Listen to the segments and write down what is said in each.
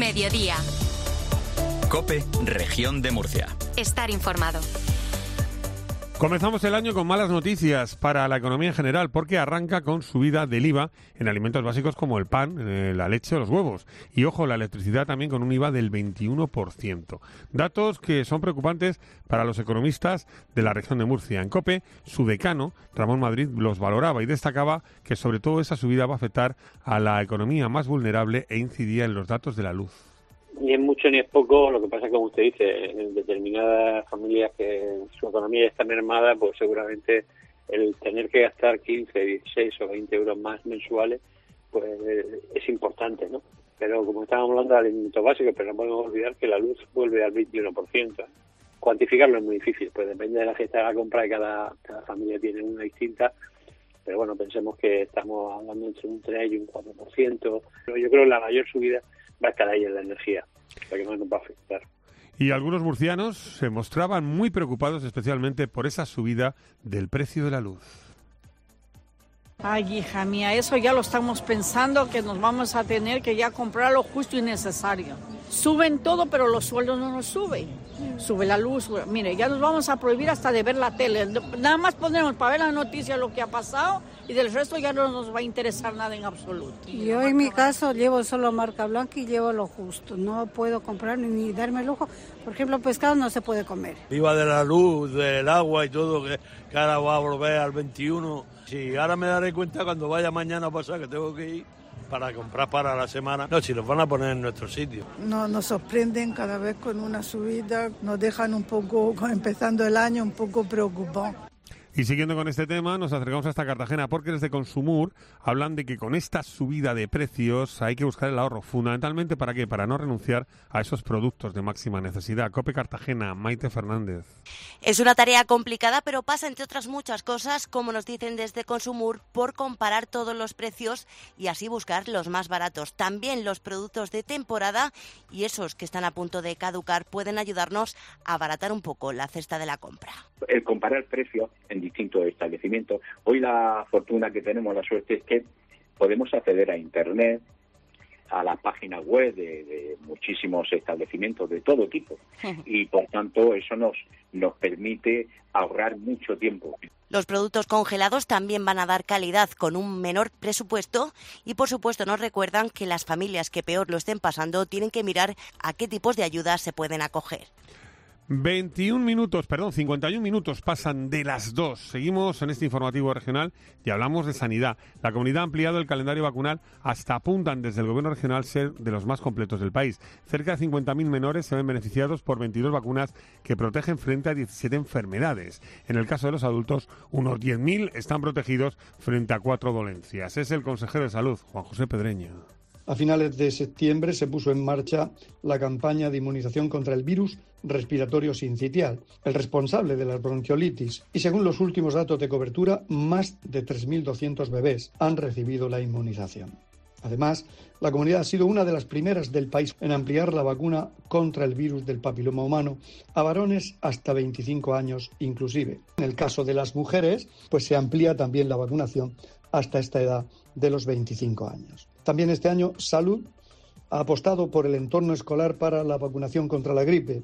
Mediodía. COPE, Región de Murcia. Estar informado. Comenzamos el año con malas noticias para la economía en general, porque arranca con subida del IVA en alimentos básicos como el pan, la leche o los huevos. Y ojo, la electricidad también con un IVA del 21%. Datos que son preocupantes para los economistas de la región de Murcia. En COPE, su decano, Ramón Madrid, los valoraba y destacaba que sobre todo esa subida va a afectar a la economía más vulnerable e incidía en los datos de la luz. Ni es mucho ni es poco, lo que pasa es que, como usted dice, en determinadas familias que su economía está mermada, pues seguramente el tener que gastar 15, 16 o 20 euros más mensuales, pues es importante, ¿no? Pero como estábamos hablando de alimentos básicos, pero no podemos olvidar que la luz vuelve al 21%. Cuantificarlo es muy difícil, pues depende de la cesta de la compra, y cada familia tiene una distinta. Pero bueno, pensemos que estamos hablando entre un 3 y un 4%. Pero yo creo que la mayor subida va a estar ahí en la energía, la que más nos va a afectar. Y algunos murcianos se mostraban muy preocupados especialmente por esa subida del precio de la luz. Ay, hija mía, eso ya lo estamos pensando, que nos vamos a tener que ya comprar lo justo y necesario. Suben todo, pero los sueldos no nos suben. Sube la luz, mire, ya nos vamos a prohibir hasta de ver la tele. Nada más ponemos para ver la noticia lo que ha pasado y del resto ya no nos va a interesar nada en absoluto. Yo en mi caso llevo solo marca blanca y llevo lo justo. No puedo comprar ni darme lujo. Por ejemplo, pescado no se puede comer. Viva de la luz, del agua y todo, que ahora va a volver al 21. Sí, ahora me daré cuenta cuando vaya mañana a pasar que tengo que ir para comprar para la semana. No, si los van a poner en nuestro sitio. No, nos sorprenden cada vez con una subida, nos dejan un poco, empezando el año, un poco preocupados. Y siguiendo con este tema, nos acercamos hasta Cartagena porque desde Consumur hablan de que con esta subida de precios hay que buscar el ahorro. ¿Fundamentalmente para qué? Para no renunciar a esos productos de máxima necesidad. COPE Cartagena, Maite Fernández. Es una tarea complicada, pero pasa, entre otras muchas cosas, como nos dicen desde Consumur, por comparar todos los precios y así buscar los más baratos. También los productos de temporada y esos que están a punto de caducar pueden ayudarnos a abaratar un poco la cesta de la compra. El comparar precios en distintos establecimientos. Hoy la fortuna que tenemos, la suerte, es que podemos acceder a Internet, a las páginas web de muchísimos establecimientos de todo tipo y por tanto eso nos permite ahorrar mucho tiempo. Los productos congelados también van a dar calidad con un menor presupuesto y por supuesto nos recuerdan que las familias que peor lo estén pasando tienen que mirar a qué tipos de ayudas se pueden acoger. 51 minutos pasan de las 2. Seguimos en este informativo regional y hablamos de sanidad. La comunidad ha ampliado el calendario vacunal hasta apuntan desde el gobierno regional ser de los más completos del país. Cerca de 50.000 menores se ven beneficiados por 22 vacunas que protegen frente a 17 enfermedades. En el caso de los adultos, unos 10.000 están protegidos frente a 4 dolencias. Es el consejero de Salud, Juan José Pedreña. A finales de septiembre se puso en marcha la campaña de inmunización contra el virus respiratorio sincitial, el responsable de la bronquiolitis, y según los últimos datos de cobertura, más de 3.200 bebés han recibido la inmunización. Además, la comunidad ha sido una de las primeras del país en ampliar la vacuna contra el virus del papiloma humano a varones hasta 25 años inclusive. En el caso de las mujeres, pues se amplía también la vacunación hasta esta edad de los 25 años. También este año Salud ha apostado por el entorno escolar para la vacunación contra la gripe.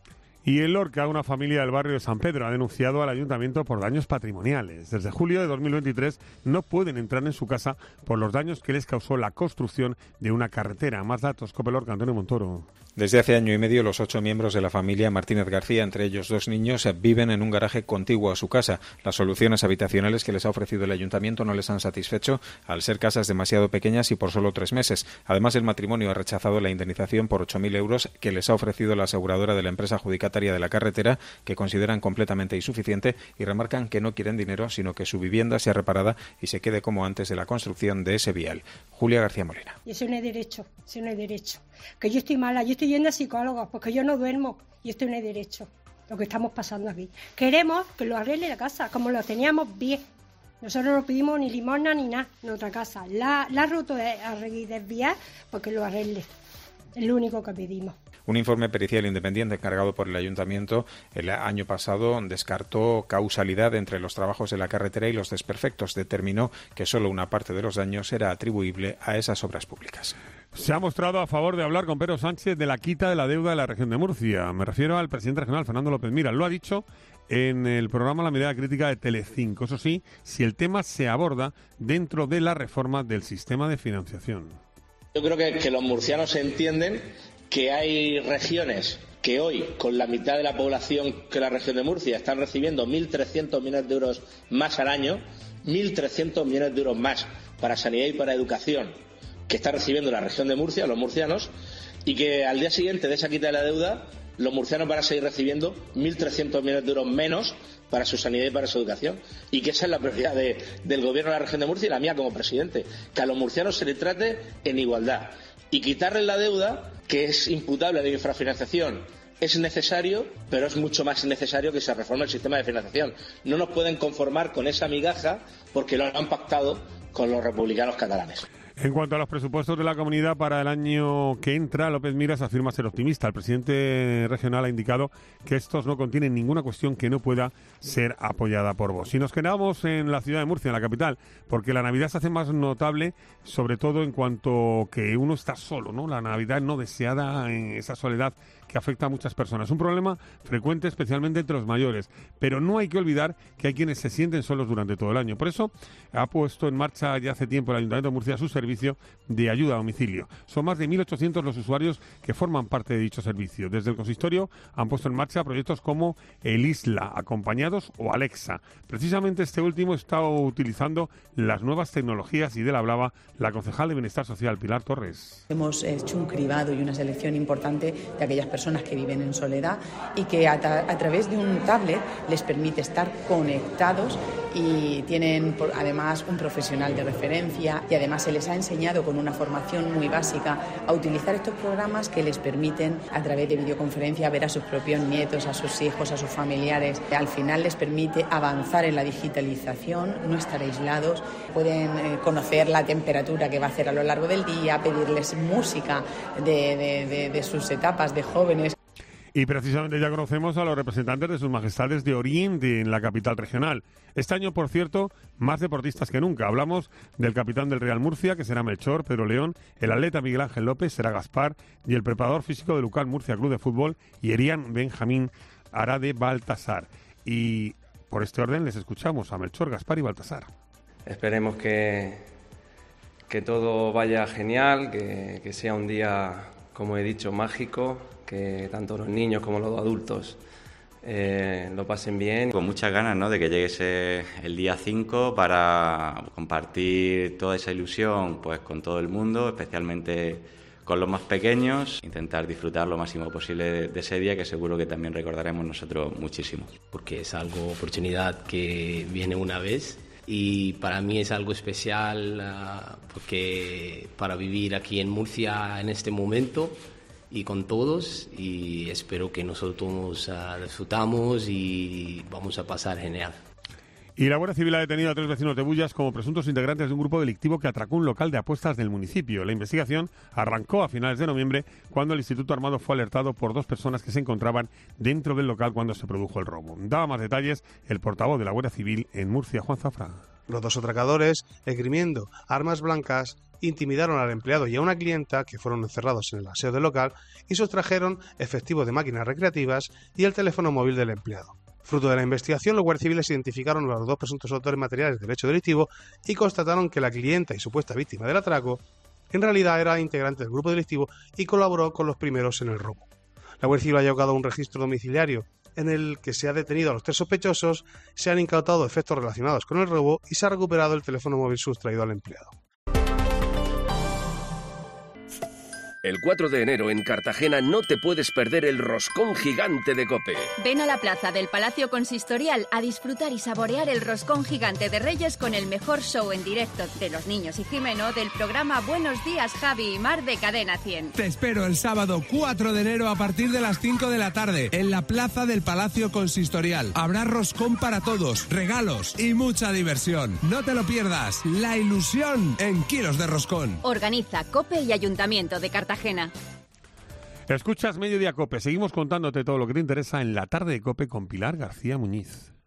Y en Lorca, una familia del barrio de San Pedro ha denunciado al ayuntamiento por daños patrimoniales. Desde julio de 2023 no pueden entrar en su casa por los daños que les causó la construcción de una carretera. Más datos, COPE Lorca, Antonio Montoro. Desde hace año y medio, los 8 miembros de la familia Martínez García, entre ellos 2 niños, viven en un garaje contiguo a su casa. Las soluciones habitacionales que les ha ofrecido el ayuntamiento no les han satisfecho, al ser casas demasiado pequeñas y por solo 3 meses. Además, el matrimonio ha rechazado la indemnización por 8.000 euros que les ha ofrecido la aseguradora de la empresa adjudicataria de la carretera, que consideran completamente insuficiente y remarcan que no quieren dinero, sino que su vivienda sea reparada y se quede como antes de la construcción de ese vial. Julia García Molina. Y eso no es derecho, eso no es derecho. Que yo estoy mala, yo estoy yendo a psicólogos porque yo no duermo y esto no es derecho, lo que estamos pasando aquí. Queremos que lo arregle la casa, como lo teníamos bien. Nosotros no pedimos ni limosna ni nada en otra casa. La roto de desviar porque lo arregle. Es lo único que pedimos. Un informe pericial independiente encargado por el ayuntamiento el año pasado descartó causalidad entre los trabajos de la carretera y los desperfectos. Determinó que solo una parte de los daños era atribuible a esas obras públicas. se ha mostrado a favor de hablar con Pedro Sánchez de la quita de la deuda de la región de Murcia. Me refiero al presidente regional, Fernando López Miras. Lo ha dicho en el programa La Mirada Crítica de Telecinco. Eso sí, si el tema se aborda dentro de la reforma del sistema de financiación. Yo creo que los murcianos entienden que hay regiones que hoy, con la mitad de la población que la región de Murcia, están recibiendo 1.300 millones de euros más al año, 1.300 millones de euros más para sanidad y para educación, que está recibiendo la región de Murcia, los murcianos, y que al día siguiente de esa quita de la deuda, los murcianos van a seguir recibiendo 1.300 millones de euros menos para su sanidad y para su educación. Y que esa es la prioridad del gobierno de la región de Murcia y la mía como presidente, que a los murcianos se les trate en igualdad. Y quitarles la deuda, que es imputable a la infrafinanciación, es necesario, pero es mucho más necesario que se reforme el sistema de financiación. No nos pueden conformar con esa migaja porque lo han pactado con los republicanos catalanes. En cuanto a los presupuestos de la comunidad para el año que entra, López Miras afirma ser optimista. El presidente regional ha indicado que estos no contienen ninguna cuestión que no pueda ser apoyada por Vox. Si nos quedamos en la ciudad de Murcia, en la capital, porque la Navidad se hace más notable, sobre todo en cuanto que uno está solo, ¿no? La Navidad no deseada, en esa soledad que afecta a muchas personas. Un problema frecuente especialmente entre los mayores, pero no hay que olvidar que hay quienes se sienten solos durante todo el año. Por eso ha puesto en marcha ya hace tiempo el Ayuntamiento de Murcia su servicio de ayuda a domicilio. Son más de 1.800 los usuarios que forman parte de dicho servicio. Desde el consistorio han puesto en marcha proyectos como el Isla, Acompañados o Alexa. Precisamente este último está utilizando las nuevas tecnologías y de la hablaba la concejal de Bienestar Social, Pilar Torres. Hemos hecho un cribado y una selección importante de aquellas personas que viven en soledad y que a través de un tablet les permite estar conectados y tienen además un profesional de referencia y además se les ha enseñado con una formación muy básica a utilizar estos programas que les permiten a través de videoconferencia ver a sus propios nietos, a sus hijos, a sus familiares. Al final les permite avanzar en la digitalización, no estar aislados, pueden conocer la temperatura que va a hacer a lo largo del día, pedirles música de sus etapas de jóvenes. Y precisamente ya conocemos a los representantes de sus majestades de Oriente en la capital regional. Este año, por cierto, más deportistas que nunca. Hablamos del capitán del Real Murcia, que será Melchor, Pedro León, el atleta Miguel Ángel López, será Gaspar, y el preparador físico del UCAL Murcia Club de Fútbol, Yerian Benjamín Arade Baltasar. Y por este orden les escuchamos a Melchor, Gaspar y Baltasar. Esperemos que todo vaya genial, que sea un día, como he dicho, mágico, que tanto los niños como los adultos lo pasen bien. Con muchas ganas, ¿no?, de que llegue el día 5 para compartir toda esa ilusión pues con todo el mundo, especialmente con los más pequeños, intentar disfrutar lo máximo posible de ese día, que seguro que también recordaremos nosotros muchísimo. Porque es algo, oportunidad que viene una vez. Y para mí es algo especial porque para vivir aquí en Murcia en este momento y con todos, y espero que nosotros disfrutamos y vamos a pasar genial. Y la Guardia Civil ha detenido a 3 vecinos de Bullas como presuntos integrantes de un grupo delictivo que atracó un local de apuestas del municipio. La investigación arrancó a finales de noviembre, cuando el Instituto Armado fue alertado por 2 personas que se encontraban dentro del local cuando se produjo el robo. Daba más detalles el portavoz de la Guardia Civil en Murcia, Juan Zafra. Los 2 atracadores, esgrimiendo armas blancas, intimidaron al empleado y a una clienta, que fueron encerrados en el aseo del local, y sustrajeron efectivo de máquinas recreativas y el teléfono móvil del empleado. Fruto de la investigación, los guardias civiles identificaron a los 2 presuntos autores materiales del hecho delictivo y constataron que la clienta y supuesta víctima del atraco en realidad era integrante del grupo delictivo y colaboró con los primeros en el robo. La Guardia Civil ha llevado a un registro domiciliario en el que se ha detenido a los 3 sospechosos, se han incautado efectos relacionados con el robo y se ha recuperado el teléfono móvil sustraído al empleado. El 4 de enero en Cartagena no te puedes perder el roscón gigante de COPE. Ven a la plaza del Palacio Consistorial a disfrutar y saborear el roscón gigante de Reyes con el mejor show en directo de Los Niños y Jimeno del programa Buenos Días, Javi y Mar de Cadena 100. Te espero el sábado 4 de enero a partir de las 5 de la tarde en la plaza del Palacio Consistorial. Habrá roscón para todos, regalos y mucha diversión. No te lo pierdas. La ilusión en kilos de roscón. Organiza COPE y Ayuntamiento de Cartagena. Escuchas Mediodía COPE. Seguimos contándote todo lo que te interesa en la tarde de COPE con Pilar García Muñiz.